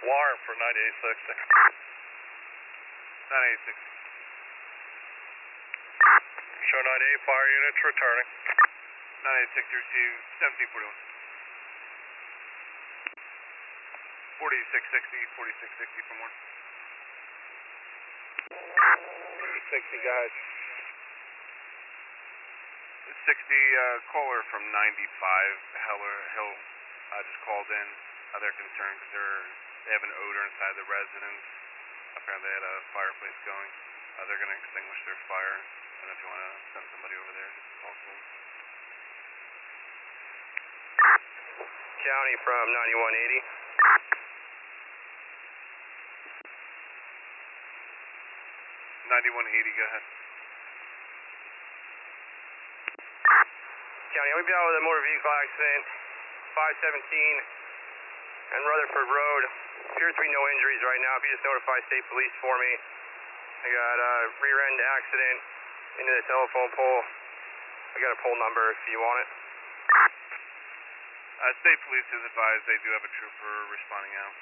Warren for 9860. 9860. Show 98 fire units returning. 9860 receive 1741. 4660, 4660 for more. 60 guys. 60 caller from 95 Heller Hill just called in. They're concerned because they have an odor inside the residence. Apparently they had a fireplace going. They're going to extinguish their fire. I don't know if you want to send somebody over there. Call soon. County from 9180. 9180, go ahead. County, we've been out with a motor vehicle accident, 517 and Rutherford Road. Appears to be no injuries right now. If you just notify state police for me. I got a rear end accident into the telephone pole. I got a pole number if you want it. State police is advised they do have a trooper responding out.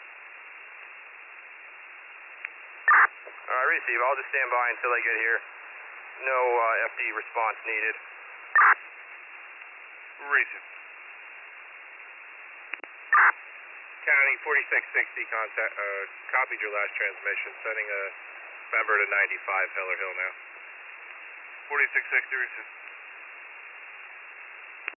Alright, receive. I'll just stand by until they get here. No FD response needed. Receive. County 4660 contact, copied your last transmission, sending a member to 95 Heller Hill now. 4660, receive.